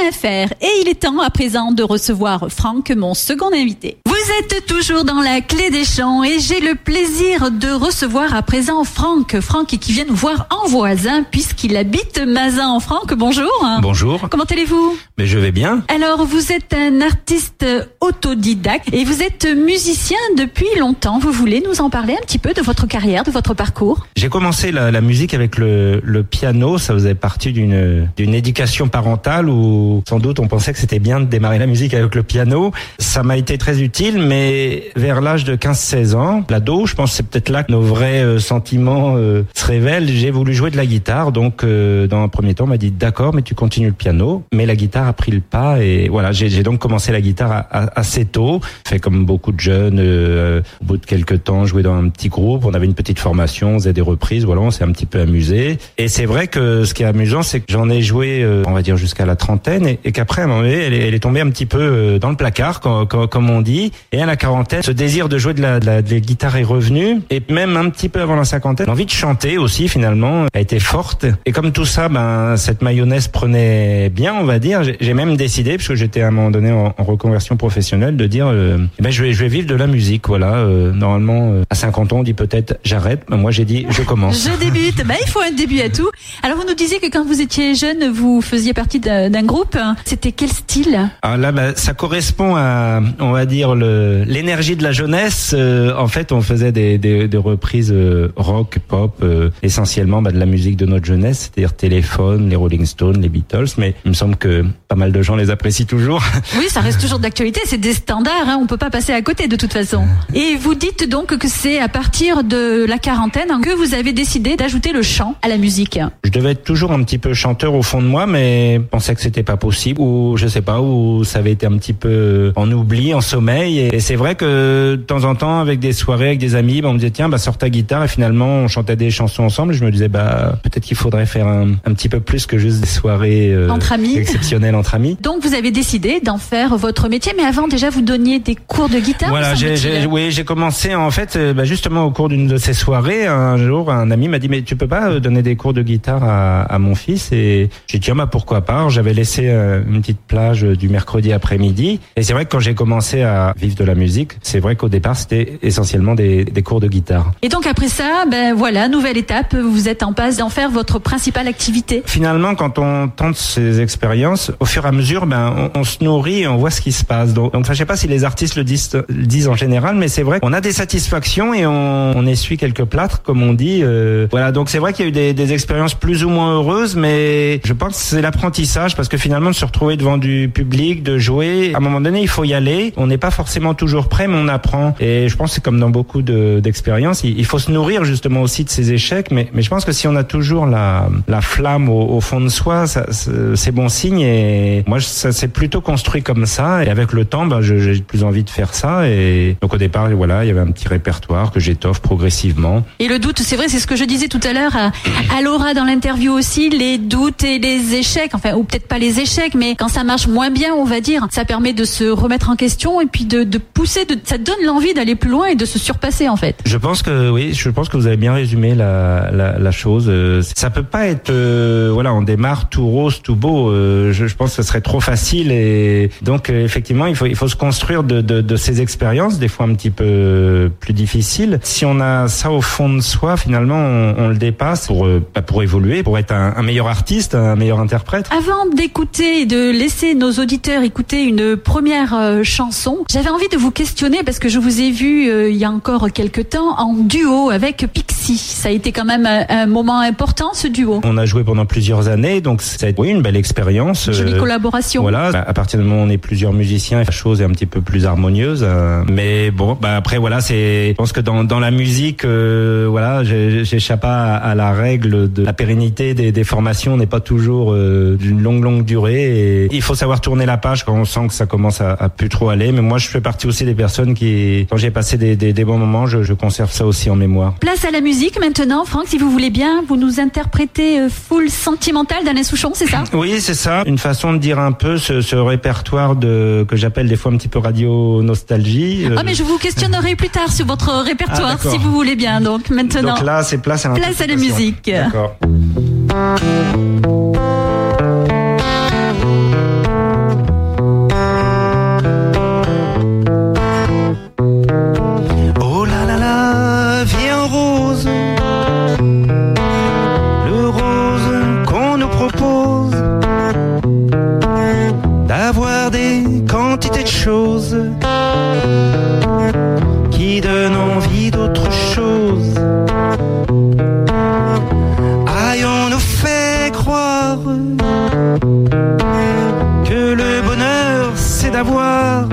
Et il est temps à présent de recevoir Franck, mon second invité. Vous êtes toujours dans la Clé des Champs et j'ai le plaisir de recevoir à présent Franck. Franck qui vient nous voir en voisin puisqu'il habite Mazan. Franck, bonjour. Bonjour. Comment allez-vous? Mais je vais bien. Alors, vous êtes un artiste autodidacte et vous êtes musicien depuis longtemps. Vous voulez nous en parler un petit peu de votre carrière, de votre parcours? J'ai commencé la musique avec le piano. Ça faisait partie d'une éducation parentale où sans doute on pensait que c'était bien de démarrer la musique avec le piano. Ça m'a été très utile, mais vers l'âge de 15-16 ans, l'ado, je pense que c'est peut-être là que nos vrais sentiments se révèlent. J'ai voulu jouer de la guitare, donc dans un premier temps on m'a dit d'accord, mais tu continues le piano. Mais la guitare a pris le pas et voilà, j'ai donc commencé la guitare assez tôt. Fait comme beaucoup de jeunes, au bout de quelques temps, jouer dans un petit groupe. On avait une petite formation, on faisait des reprises, voilà, on s'est un petit peu amusé. Et c'est vrai que ce qui est amusant, c'est que j'en ai joué, on va dire jusqu'à la trentaine, et qu'après, à un moment donné, elle est tombée un petit peu dans le placard, comme on dit. Et à la quarantaine, ce désir de jouer de la guitare est revenu. Et même un petit peu avant la cinquantaine, l'envie de chanter aussi, finalement, a été forte. Et comme tout ça, cette mayonnaise prenait bien, on va dire. J'ai même décidé, parce que j'étais à un moment donné en reconversion professionnelle, de dire, je vais vivre de la musique, voilà. Normalement, à 50 ans, on dit peut-être j'arrête. Moi, j'ai dit je commence. Je débute. Il faut un début à tout. Alors, vous nous disiez que quand vous étiez jeune, vous faisiez partie d'un groupe. C'était quel style? Alors là, ça correspond à, on va dire, l'énergie de la jeunesse. En fait, on faisait des reprises rock, pop, essentiellement de la musique de notre jeunesse, c'est-à-dire Téléphone, les Rolling Stones, les Beatles. Mais il me semble que pas mal de gens les apprécient toujours. Oui, ça reste toujours d'actualité. C'est des standards. On peut pas passer à côté de toute façon. Et vous dites donc que c'est à partir de la quarantaine que vous avez décidé d'ajouter le chant à la musique. Je devais être toujours un petit peu chanteur au fond de moi, mais je pensais que c'était pas possible, ou je sais pas, ou ça avait été un petit peu en oubli, en sommeil. Et c'est vrai que de temps en temps, avec des soirées, avec des amis, on me disait tiens, sors ta guitare, et finalement on chantait des chansons ensemble. Et je me disais peut-être qu'il faudrait faire un petit peu plus que juste des soirées entre amis, exceptionnelles entre amis. Donc vous avez décidé d'en faire votre métier, mais avant déjà vous donniez des cours de guitare. Voilà, j'ai commencé en fait justement au cours d'une de ces soirées. Un jour, un ami m'a dit mais tu peux pas donner des cours de guitare à mon fils? Et j'ai dit pourquoi pas. J'avais laissé une petite plage du mercredi après-midi. Et c'est vrai que quand j'ai commencé à vivre de la musique, c'est vrai qu'au départ c'était essentiellement des cours de guitare. Et donc après ça, voilà, nouvelle étape, vous êtes en passe d'en faire votre principale activité. Finalement, quand on tente ces expériences, au fur et à mesure, on se nourrit et on voit ce qui se passe. Donc je sais pas si les artistes le disent en général, mais c'est vrai qu'on a des satisfactions et on essuie quelques plâtres, comme on dit. Voilà, donc c'est vrai qu'il y a eu des expériences plus ou moins heureuses, mais je pense que c'est l'apprentissage, parce que finalement de se retrouver devant du public, de jouer, à un moment donné il faut y aller. On n'est pas forcément toujours prêt, mais on apprend. Et je pense que c'est comme dans beaucoup d'expériences, il faut se nourrir justement aussi de ces échecs, mais je pense que si on a toujours la flamme au fond de soi, c'est bon signe. Et moi ça s'est plutôt construit comme ça, et avec le temps j'ai plus envie de faire ça. Et donc au départ voilà, il y avait un petit répertoire que j'étoffe progressivement. Et le doute, c'est vrai, c'est ce que je disais tout à l'heure à Laura dans l'interview aussi, les doutes et les échecs, enfin, ou peut-être pas les échecs, mais quand ça marche moins bien, on va dire, ça permet de se remettre en question et puis de pousser, ça donne l'envie d'aller plus loin et de se surpasser en fait. Je pense que vous avez bien résumé la chose. Ça peut pas être, on démarre tout rose, tout beau. Je pense que ce serait trop facile, et donc effectivement il faut se construire de ces expériences, des fois un petit peu plus difficiles. Si on a ça au fond de soi, finalement on le dépasse pour évoluer, pour être un meilleur artiste, un meilleur interprète. Avant d'écouter et de laisser nos auditeurs écouter une première chanson, j'avais envie de vous questionner parce que je vous ai vu il y a encore quelques temps en duo avec Pixie. Ça a été quand même un moment important, ce duo. On a joué pendant plusieurs années, donc ça a été une belle expérience. Jolie collaboration. Voilà, à partir du moment où on est plusieurs musiciens, la chose est un petit peu plus harmonieuse. Mais bon, après voilà, je pense que dans la musique, voilà, j'échappe pas à la règle de la pérennité des formations n'est pas toujours d'une longue durée. Et il faut savoir tourner la page quand on sent que ça commence à plus trop aller. Mais moi, je fais partie aussi des personnes qui, quand j'ai passé des bons moments, je conserve ça aussi en mémoire. Place à la musique maintenant, Franck, si vous voulez bien, vous nous interprétez Foule sentimentale d'Alain Souchon, c'est ça? Oui, c'est ça. Une façon de dire un peu ce répertoire que j'appelle des fois un petit peu radio nostalgie. Ah, mais je vous questionnerai plus tard sur votre répertoire, si vous voulez bien. Donc maintenant. Donc là, c'est place à la musique. D'accord. Oh là là là, vie en rose, le rose qu'on nous propose, d'avoir des quantités de choses qui donnent envie d'autre chose. Aïe, on nous fait croire que le bonheur c'est d'avoir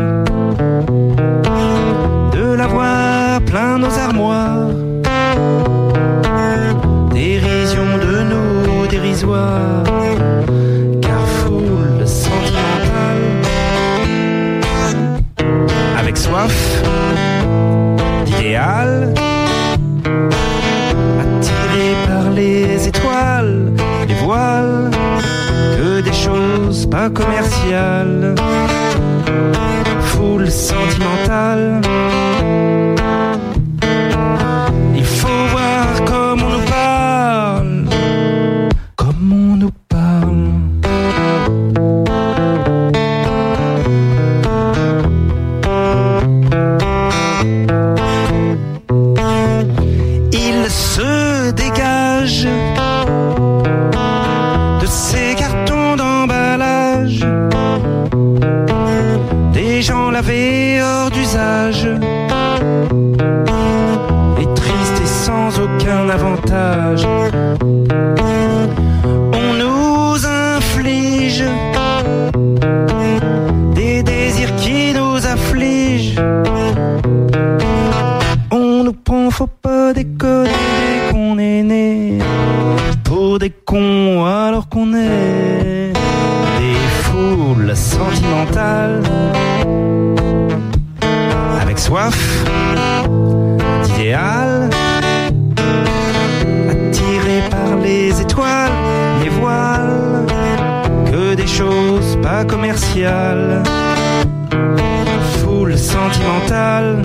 plein nos armoires, dérision de nos dérisoires, car foule sentimentale, avec soif d'idéal, attiré par les étoiles, les voiles, que des choses pas commerciales, foule sentimentale. Il faut voir comme on nous parle, comme on nous parle. Il se dégage de ces cartons d'emballage, des gens lavés hors d'usage, sans aucun avantage. On nous inflige des désirs qui nous affligent. On nous prend, faut pas déconner, dès qu'on est né pour des cons alors qu'on est des foules sentimentales, avec soif d'idéal, par les étoiles, les voiles, que des choses pas commerciales, foule sentimentale.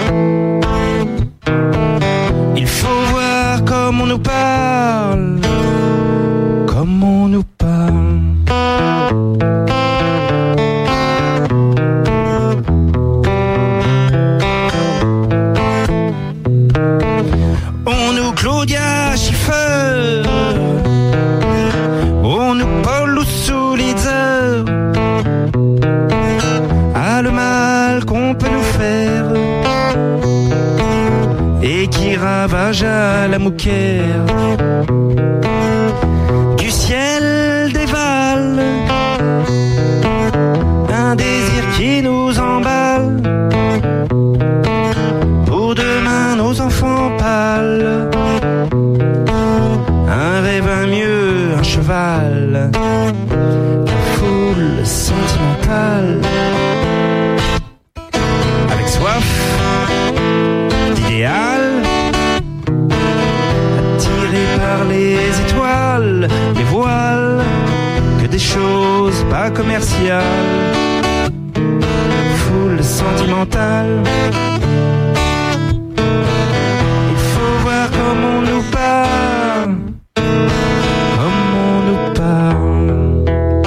Il faut voir comme on nous parle, comme on nous parle. On nous Claudia Schiffer, on nous Paul Solitzer, a le mal qu'on peut nous faire et qui ravage à la Mouquère. Du ciel dévale un désir qui nous emballe, pour demain nos enfants pâles, un rêve, un mieux, un cheval, la foule sentimentale, avec soif d'idéal, attiré par les étoiles, les voiles, que des choses pas commerciales, foule sentimentale. Il faut voir comme on nous parle, comme on nous parle.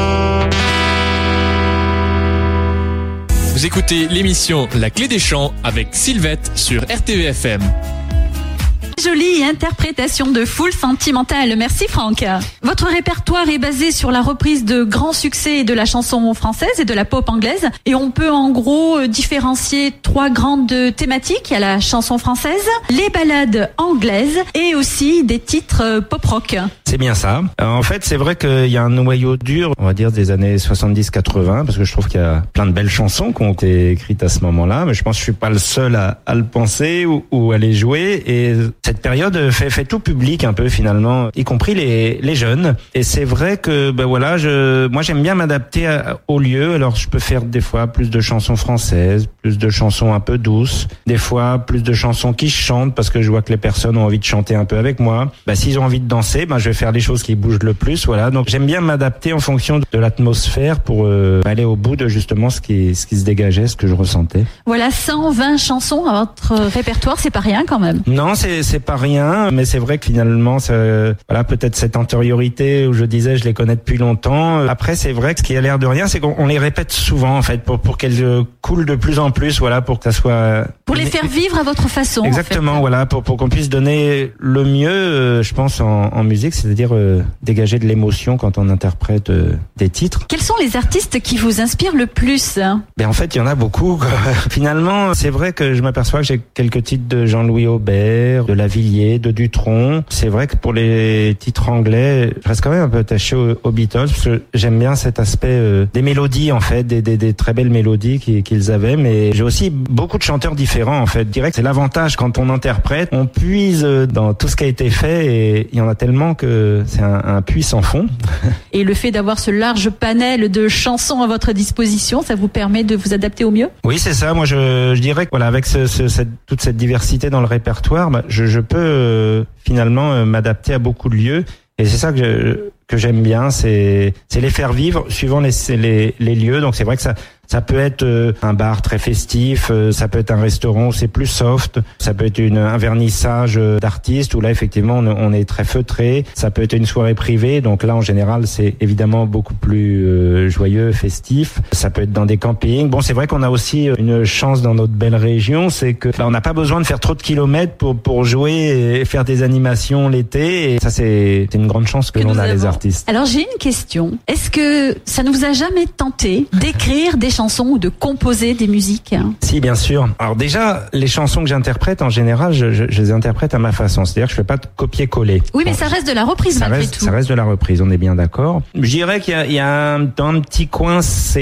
Vous écoutez l'émission La Clé des Champs avec Sylvette sur RTVFM. Jolie interprétation de Foule Sentimentale. Merci Franck. Votre répertoire est basé sur la reprise de grands succès de la chanson française et de la pop anglaise. Et on peut en gros différencier 3 grandes thématiques. Il y a la chanson française, les ballades anglaises et aussi des titres pop rock. C'est bien ça. En fait, c'est vrai qu'il y a un noyau dur, on va dire des années 70-80, parce que je trouve qu'il y a plein de belles chansons qui ont été écrites à ce moment-là, mais je pense que je suis pas le seul à le penser ou à les jouer. Et cette période fait tout public un peu finalement, y compris les jeunes. Et c'est vrai que moi j'aime bien m'adapter au lieu. Alors je peux faire des fois plus de chansons françaises, plus de chansons un peu douces, des fois plus de chansons qui chantent parce que je vois que les personnes ont envie de chanter un peu avec moi. S'ils ont envie de danser, je vais faire les choses qui bougent le plus. Voilà. Donc j'aime bien m'adapter en fonction de l'atmosphère pour aller au bout de justement ce qui se dégageait, ce que je ressentais. Voilà, 120 chansons à votre répertoire, c'est pas rien quand même. Non, c'est pas rien, mais c'est vrai que finalement, peut-être cette antériorité où je disais je les connais depuis longtemps. Après, c'est vrai que ce qui a l'air de rien, c'est qu'on les répète souvent en fait pour qu'elles coulent de plus en plus, voilà, pour que ça soit pour les faire vivre à votre façon. Exactement, en fait. Voilà, pour qu'on puisse donner le mieux, je pense en musique, c'est-à-dire dégager de l'émotion quand on interprète des titres. Quels sont les artistes qui vous inspirent le plus? En fait, il y en a beaucoup. Finalement, c'est vrai que je m'aperçois que j'ai quelques titres de Jean-Louis Aubert, de Lavilliers, de Dutronc. C'est vrai que pour les titres anglais, je reste quand même un peu attaché aux Beatles parce que j'aime bien cet aspect des mélodies en fait, des très belles mélodies qu'ils avaient. Mais j'ai aussi beaucoup de chanteurs différents en fait. Je dirais que c'est l'avantage quand on interprète, on puise dans tout ce qui a été fait et il y en a tellement que c'est un puits sans fond. Et le fait d'avoir ce large panel de chansons à votre disposition, ça vous permet de vous adapter au mieux? Oui, c'est ça. Moi, je dirais que avec toute cette diversité dans le répertoire, je peux finalement m'adapter à beaucoup de lieux. Et c'est ça que j'aime bien, c'est les faire vivre suivant les lieux. Donc c'est vrai que ça peut être un bar très festif, ça peut être un restaurant où c'est plus soft, ça peut être un vernissage d'artistes où là effectivement on est très feutré, ça peut être une soirée privée, donc là en général c'est évidemment beaucoup plus joyeux, festif, ça peut être dans des campings. Bon, c'est vrai qu'on a aussi une chance dans notre belle région, c'est que on n'a pas besoin de faire trop de kilomètres pour jouer et faire des animations l'été, et ça c'est une grande chance que l'on a les artistes. Alors j'ai une question, est-ce que ça ne vous a jamais tenté d'écrire des chansons ou de composer des musiques? Si, bien sûr. Alors déjà, les chansons que j'interprète, en général, je les interprète à ma façon. C'est-à-dire que je fais pas de copier-coller. Oui, mais ça reste de la reprise malgré tout. Ça reste de la reprise, on est bien d'accord. Je dirais qu'il y a dans un petit coin,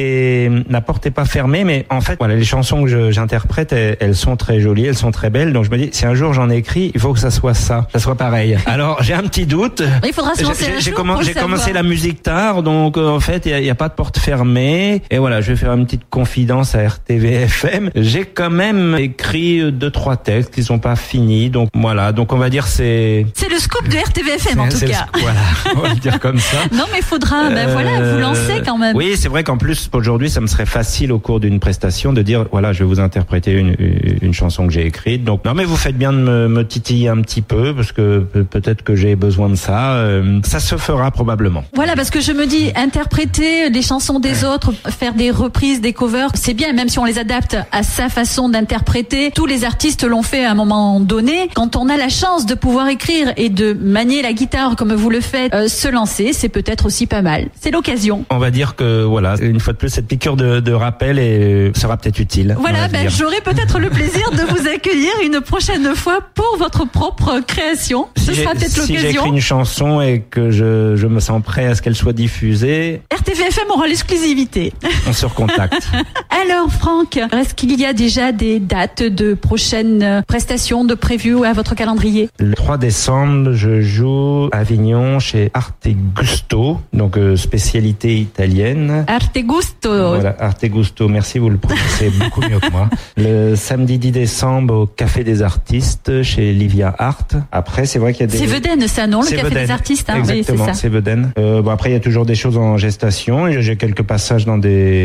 la porte est pas fermée, mais en fait, les chansons que j'interprète, elles sont très jolies, elles sont très belles. Donc je me dis, si un jour j'en écris, il faut que ça soit pareil. Alors j'ai un petit doute. Il faudra se lancer un jour. J'ai commencé la musique tard, donc en fait, il y a pas de porte fermée. Et voilà, je vais faire une petite confidence à RTV-FM. J'ai quand même écrit 2-3 textes qui sont pas finis, donc voilà. Donc on va dire c'est le scoop de RTV-FM en tout cas. Voilà, on va le dire comme ça. Non, mais il faudra, vous lancer quand même. Oui, c'est vrai qu'en plus aujourd'hui, ça me serait facile au cours d'une prestation de dire voilà, je vais vous interpréter une chanson que j'ai écrite. Donc non, mais vous faites bien de me titiller un petit peu parce que peut-être que j'ai besoin de ça. Ça se fera probablement. Voilà, parce que je me dis, interpréter les chansons des autres, faire des reprises, des covers, c'est bien, même si on les adapte à sa façon d'interpréter. Tous les artistes l'ont fait à un moment donné. Quand on a la chance de pouvoir écrire et de manier la guitare comme vous le faites, se lancer, c'est peut-être aussi pas mal. C'est l'occasion. On va dire que voilà, une fois de plus, cette piqûre de rappel sera peut-être utile. Voilà, j'aurai peut-être le plaisir de vous accueillir une prochaine fois pour votre propre création. Ce sera peut-être l'occasion. Si j'écris une chanson et que je me sens prêt à ce qu'elle soit diffusée, RTV-FM aura l'exclusivité. On se recontacte. Alors Franck, est-ce qu'il y a déjà des dates de prochaines prestations de preview à votre calendrier? Le 3 décembre, je joue à Avignon chez Arte Gusto, donc spécialité italienne. Arte Gusto. Voilà, Arte Gusto, merci, vous le prononcez beaucoup mieux que moi. Le samedi 10 décembre au Café des Artistes chez Livia Art. Après, c'est vrai qu'il y a des... C'est Vedène ça, non, le Café des Artistes, hein? Exactement, oui, c'est Vedène. Après, il y a toujours des choses en gestation. J'ai quelques passages en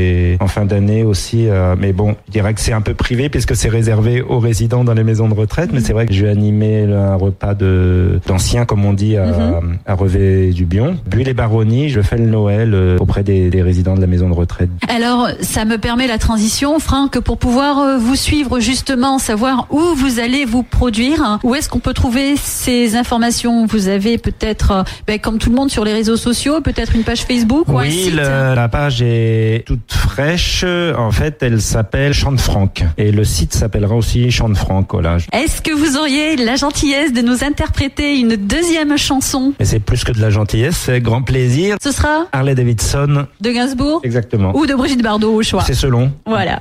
en fin d'année aussi. Mais bon, je dirais que c'est un peu privé puisque c'est réservé aux résidents dans les maisons de retraite. Mais c'est vrai que je vais animer un repas d'anciens, comme on dit, à Revet-du-Bion. Puis les baronnies, je fais le Noël auprès des résidents de la maison de retraite. Alors, ça me permet la transition, Franck, pour pouvoir vous suivre justement, savoir où vous allez vous produire. Où est-ce qu'on peut trouver ces informations? Vous avez peut-être, comme tout le monde, sur les réseaux sociaux, peut-être une page Facebook ou un Oui, site. la page est toute fraîche. En fait, elle s'appelle Chant de Franck. Et le site s'appellera aussi Chant de Franck. Voilà. Est-ce que vous auriez la gentillesse de nous interpréter une deuxième chanson? Et c'est plus que de la gentillesse, c'est grand plaisir. Ce sera Harley Davidson. de Gainsbourg Exactement. ou de Brigitte Bardot au choix. C'est selon. Voilà.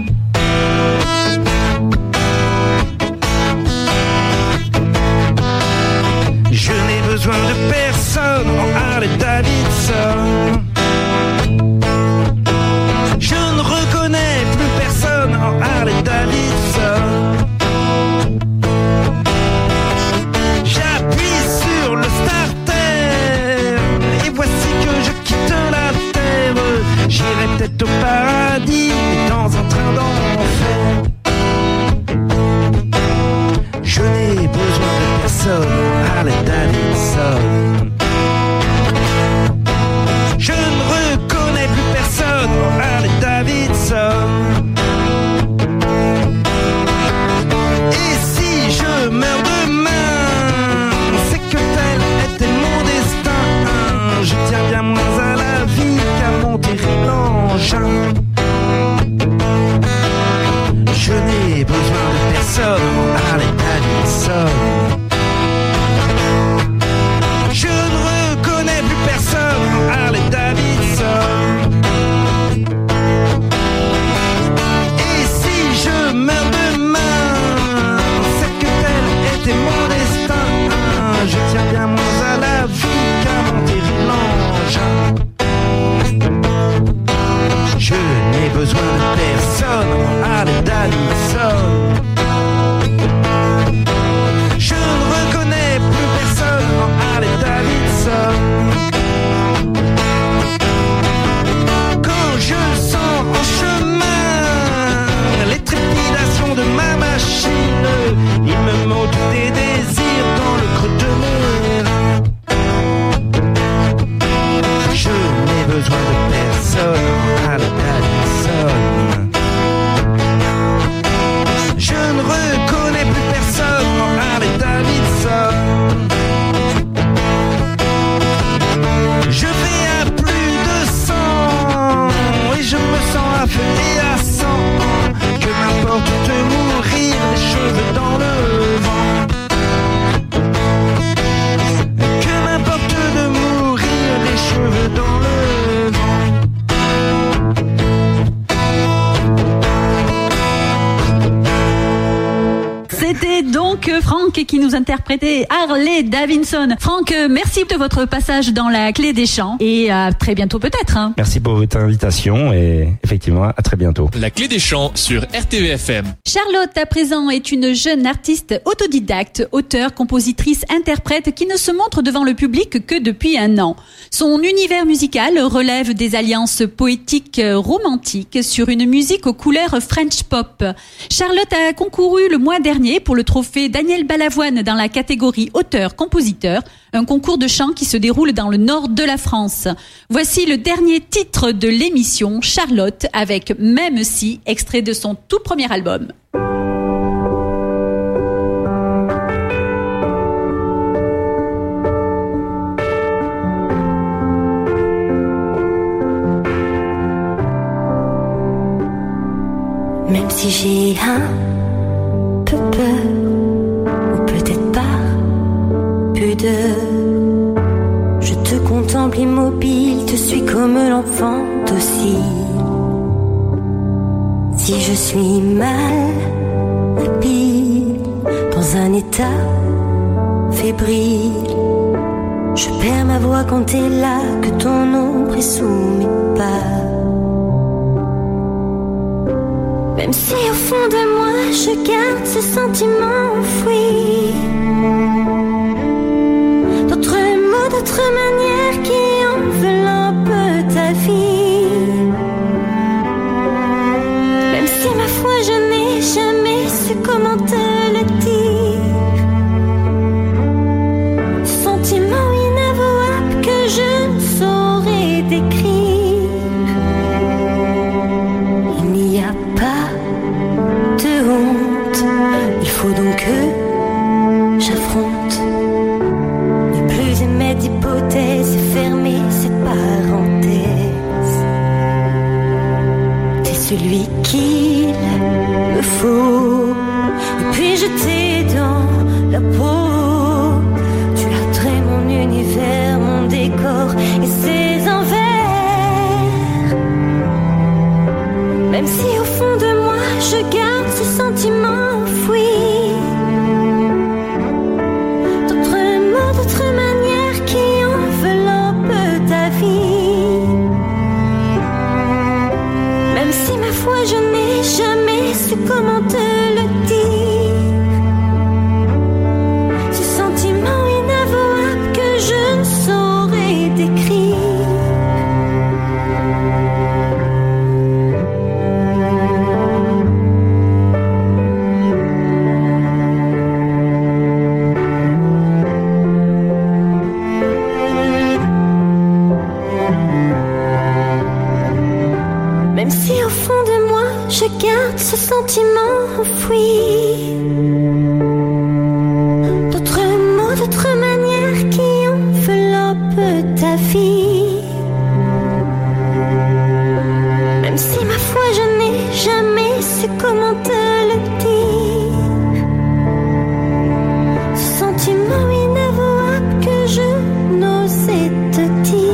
Je n'ai besoin de personne en Harley Davidson. Je ne reconnais plus personne en Harley Davidson. J'appuie sur le starter et voici que je quitte la terre. J'irai peut-être au paradis, mais dans un train d'enfer. Je n'ai besoin de personne en Harley Davidson. Je ne reconnais plus personne en Harley Davidson. Et si je meurs demain, c'est que tel était mon destin. Je tiens bien moins à la vie qu'à mon terrible engin. Je n'ai besoin de personne en Harley Davidson. Je ne reconnais plus personne en Harley Davidson. Et si je meurs demain, c'est que tel était mon destin. Je tiens bien moins à la vie qu'à mon terrible engin. Je n'ai besoin de personne en Harley Davidson. Je ne reconnais plus personne en Harley Davidson. Quand je sens en chemin les trépidations de ma machine, il me monte des désirs dans le creux de mes reins. Je n'ai besoin de personne en Harley Davidson. Je ne reconnais plus personne en Harley Davidson. Je vais à plus de 100 et je me sens à feu et à sang. Que m'importe de mourir les cheveux dans le vent. Que m'importe de mourir les cheveux dans le vent. C'était donc Franck qui nous interprétait Harley Davidson. Franck, merci de votre passage dans la Clé des Champs et à très bientôt peut-être. Merci pour votre invitation et effectivement à très bientôt. La Clé des Champs sur RTVFM. Charlotte, à présent, est une jeune artiste autodidacte, auteure, compositrice, interprète qui ne se montre devant le public que depuis 1 an. Son univers musical relève des alliances poétiques romantiques sur une musique aux couleurs French pop. Charlotte a concouru le mois dernier pour le trophée Daniel Balavoine dans la catégorie auteur-compositeur, un concours de chant qui se déroule dans le nord de la France. Voici le dernier titre de l'émission, Charlotte, avec Même si, extrait de son tout premier album. Même si j'ai un peu peur, ou peut-être pas pudeur, je te contemple immobile, te suis comme l'enfant docile. Si je suis mal habile, dans un état fébrile, je perds ma voix quand t'es là, que ton ombre est sous mes pas. Même si au fond de moi je garde ce sentiment enfoui, d'autres mots, d'autres manières qui enveloppent ta vie. celui qu'il me faut. Et puis jeter dans la peau, tu as trait mon univers, mon décor et ses envers. Même si au fond de moi je garde ce sentiment enfoui, d'autres mots, d'autres manières qui enveloppent ta vie. Même si ma foi je n'ai jamais su comment te le dire, ce sentiment inavouable que je ne saurais décrire. Même si au fond de moi je garde ce sentiment enfoui, d'autres mots, d'autres manières qui enveloppent ta vie. Même si ma foi je n'ai jamais su comment te le dire, ce sentiment inavouable que je n'osais te dire.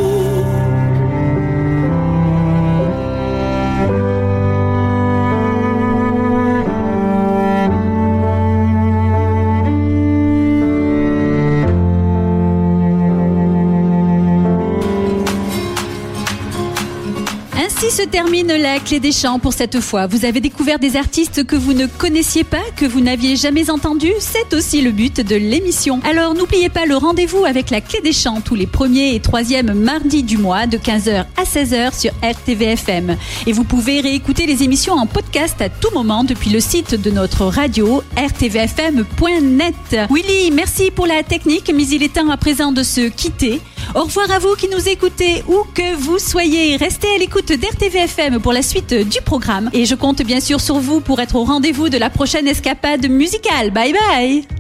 Ainsi se termine la Clé des Chants pour cette fois. Vous avez découvert des artistes que vous ne connaissiez pas, que vous n'aviez jamais entendus. C'est aussi le but de l'émission. Alors n'oubliez pas le rendez-vous avec la Clé des Chants tous les 1er et 3e mardis du mois de 15h à 16h sur RTVFM. Et vous pouvez réécouter les émissions en podcast à tout moment depuis le site de notre radio rtvfm.net. Willy, merci pour la technique, mais il est temps à présent de se quitter. Au revoir à vous qui nous écoutez, où que vous soyez. Restez à l'écoute d'RTVFM pour la suite du programme. Et je compte bien sûr sur vous pour être au rendez-vous de la prochaine escapade musicale. Bye bye!